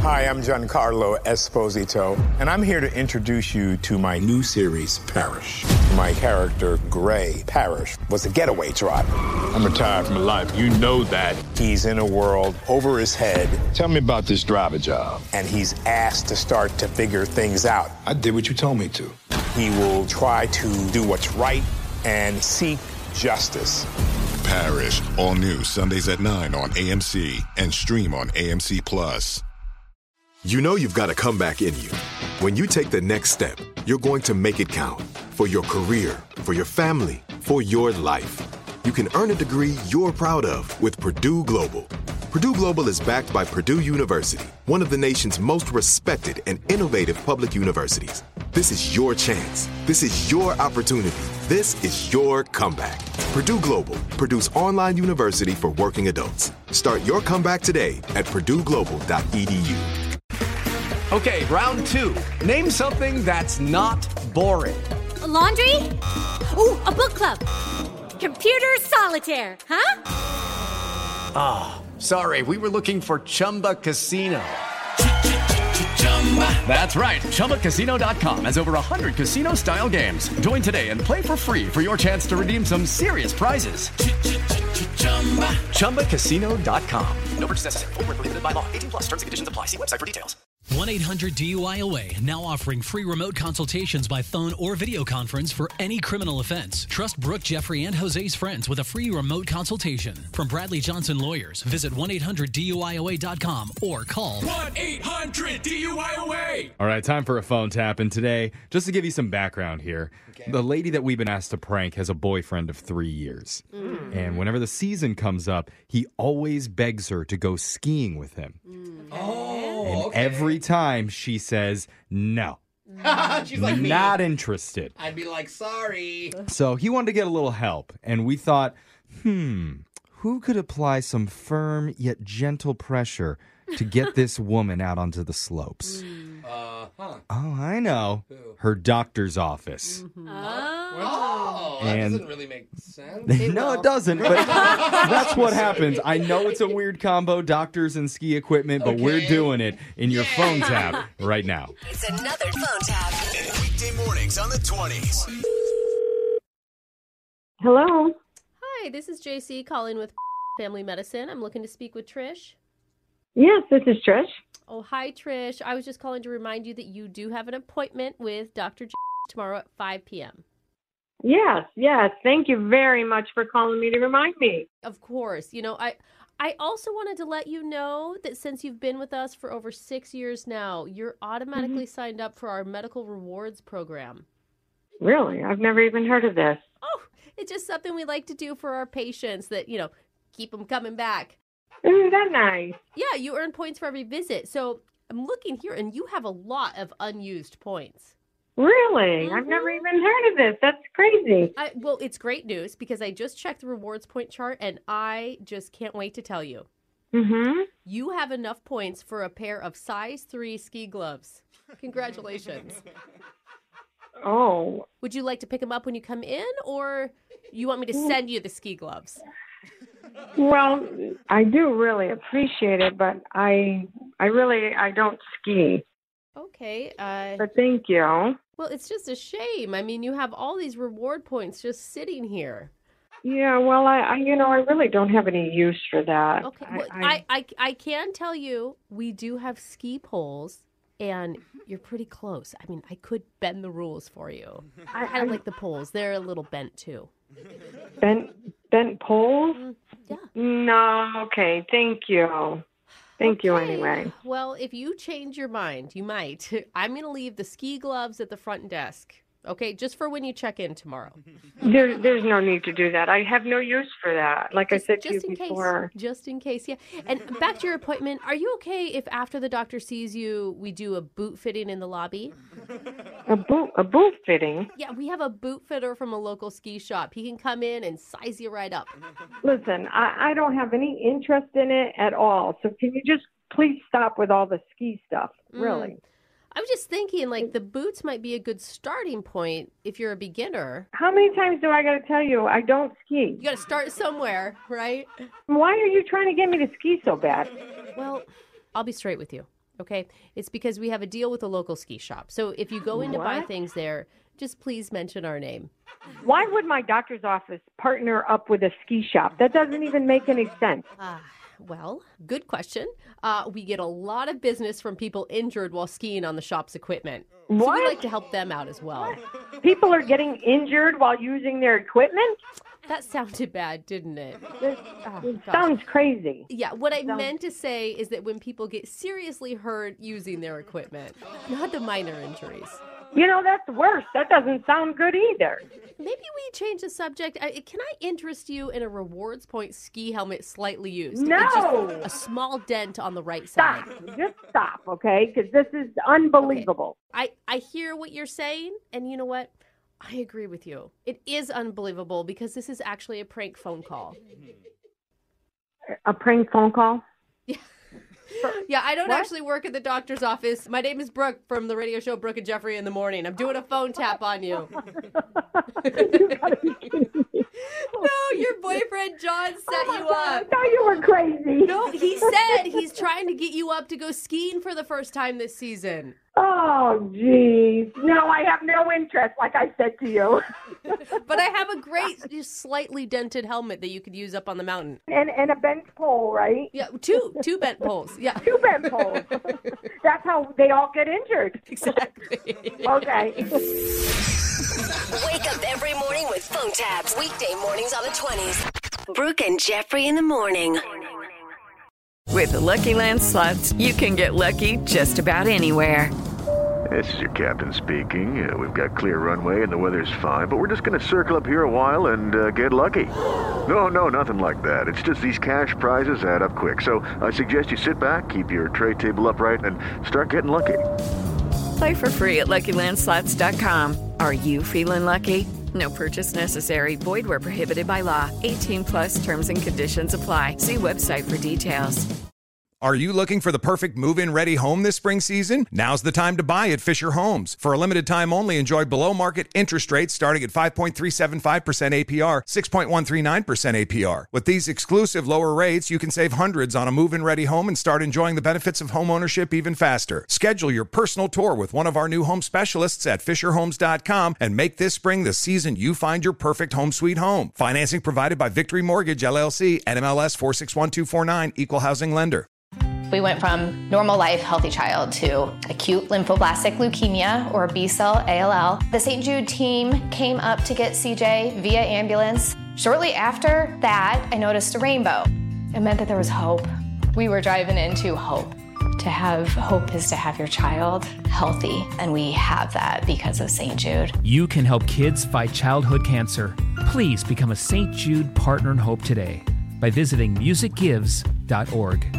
Hi, I'm Giancarlo Esposito, and I'm here to introduce you to my new series, Parrish. My character, Gray Parrish, was a getaway driver. I'm retired from life. You know that. He's in a world over his head. Tell me about this driver job. And he's asked to start to figure things out. I did what you told me to. He will try to do what's right and seek justice. Parrish, all new Sundays at 9 on AMC and stream on AMC+. You know you've got a comeback in you. When you take the next step, you're going to make it count. For your career, for your family, for your life. You can earn a degree you're proud of with Purdue Global. Purdue Global is backed by Purdue University, one of the nation's most respected and innovative public universities. This is your chance. This is your opportunity. This is your comeback. Purdue Global, Purdue's online university for working adults. Start your comeback today at purdueglobal.edu. Okay, round two. Name something that's not boring. A laundry? Ooh, a book club. Computer solitaire, huh? Ah, sorry, we were looking for Chumba Casino. That's right, ChumbaCasino.com has over 100 casino-style games. Join today and play for free for your chance to redeem some serious prizes. ChumbaCasino.com. No purchase necessary. Void where prohibited by law. 18+. Terms and conditions apply. See website for details. 1-800-DUI-OA now offering free remote consultations by phone or video conference for any criminal offense. Trust Brooke, Jeffrey, and Jose's friends with a free remote consultation. From Bradley Johnson Lawyers, visit 1-800-DUIOA.com or call 1-800-DUIOA. All right, time for a phone tap. And today, just to give you some background here, the lady that we've been asked to prank has a boyfriend of 3 years. And whenever the season comes up, he always begs her to go skiing with him. And every time she says no. She's like me. Not interested. I'd be like, sorry. So he wanted to get a little help. And we thought, who could apply some firm yet gentle pressure to get this woman out onto the slopes? Oh, I know. Who? Her doctor's office. That doesn't really make sense. No, it doesn't. But that's what happens. I know it's a weird combo, doctors and ski equipment, but we're doing it in your phone tap right now. It's another phone tap. Weekday mornings on the 20s. Hello. Hi, this is JC calling with Family Medicine. I'm looking to speak with Trish. Yes, this is Trish. Oh, hi, Trish. I was just calling to remind you that you do have an appointment with Dr. tomorrow at 5 p.m. Yes. Thank you very much for calling me to remind me. Of course. You know, I also wanted to let you know that since you've been with us for over 6 years now, you're automatically signed up for our medical rewards program. Really? I've never even heard of this. Oh, it's just something we like to do for our patients that, keep them coming back. Isn't that nice? Yeah, you earn points for every visit. So I'm looking here, and you have a lot of unused points. Really? I've never even heard of this. That's crazy. Well, it's great news because I just checked the rewards point chart, and I just can't wait to tell you. You have enough points for a pair of size 3 ski gloves. Congratulations. Oh. Would you like to pick them up when you come in, or you want me to send you the ski gloves? Well, I do really appreciate it, but I don't ski. Okay. But thank you. Well, it's just a shame. I mean, you have all these reward points just sitting here. Yeah, well, I really don't have any use for that. Okay. Well, I can tell you we do have ski poles, and you're pretty close. I mean, I could bend the rules for you. I don't like the poles. They're a little bent, too. Bent poles? Yeah. No, okay. Thank you. Thank you anyway. Well, if you change your mind, you might. I'm going to leave the ski gloves at the front desk. Okay, just for when you check in tomorrow. There's no need to do that. I have no use for that. Like I said to you before. Just in case, yeah. And back to your appointment, are you okay if after the doctor sees you, we do a boot fitting in the lobby? A boot fitting? Yeah, we have a boot fitter from a local ski shop. He can come in and size you right up. Listen, I don't have any interest in it at all. So can you just please stop with all the ski stuff, really? I was just thinking, the boots might be a good starting point if you're a beginner. How many times do I got to tell you I don't ski? You got to start somewhere, right? Why are you trying to get me to ski so bad? Well, I'll be straight with you. Okay? It's because we have a deal with a local ski shop. So if you go in to buy things there, just please mention our name. Why would my doctor's office partner up with a ski shop? That doesn't even make any sense. Well, good question. We get a lot of business from people injured while skiing on the shop's equipment. So we like to help them out as well. People are getting injured while using their equipment? That sounded bad, didn't it? It sounds crazy. Yeah, what I meant to say is that when people get seriously hurt using their equipment, not the minor injuries. You know, that's worse. That doesn't sound good either. Maybe we change the subject. Can I interest you in a rewards point ski helmet slightly used? No! It's just a small dent on the right side. Just stop, okay? Because this is unbelievable. Okay. I hear what you're saying, and you know what? I agree with you. It is unbelievable because this is actually a prank phone call. A prank phone call? Yeah, I don't actually work at the doctor's office. My name is Brooke from the radio show Brooke and Jeffrey in the Morning. I'm doing a phone tap on you. You gotta be kidding me. No, your boyfriend John set you up. I thought you were crazy. No, he said he's trying to get you up to go skiing for the first time this season. Oh, geez. No, I have no interest, like I said to you. But I have a great, slightly dented helmet that you could use up on the mountain. And a bent pole, right? Yeah, two bent poles. Yeah, 2 bent poles. That's how they all get injured. Exactly. Okay. Wake up every morning with phone taps. Weekday mornings on the 20s. Brooke and Jeffrey in the Morning. With the Lucky Land Slots, you can get lucky just about anywhere. This is your captain speaking. We've got clear runway and the weather's fine, but we're just going to circle up here a while and get lucky. No, nothing like that. It's just these cash prizes add up quick. So I suggest you sit back, keep your tray table upright, and start getting lucky. Play for free at LuckyLandSlots.com. Are you feeling lucky? No purchase necessary. Void where prohibited by law. 18 plus terms and conditions apply. See website for details. Are you looking for the perfect move-in ready home this spring season? Now's the time to buy at Fisher Homes. For a limited time only, enjoy below-market interest rates starting at 5.375% APR, 6.139% APR. With these exclusive lower rates, you can save hundreds on a move-in ready home and start enjoying the benefits of home ownership even faster. Schedule your personal tour with one of our new home specialists at FisherHomes.com and make this spring the season you find your perfect home sweet home. Financing provided by Victory Mortgage, LLC, NMLS 461249, Equal Housing Lender. We went from normal life, healthy child to acute lymphoblastic leukemia, or B-cell ALL. The St. Jude team came up to get CJ via ambulance. Shortly after that, I noticed a rainbow. It meant that there was hope. We were driving into hope. To have hope is to have your child healthy, and we have that because of St. Jude. You can help kids fight childhood cancer. Please become a St. Jude Partner in Hope today by visiting musicgives.org.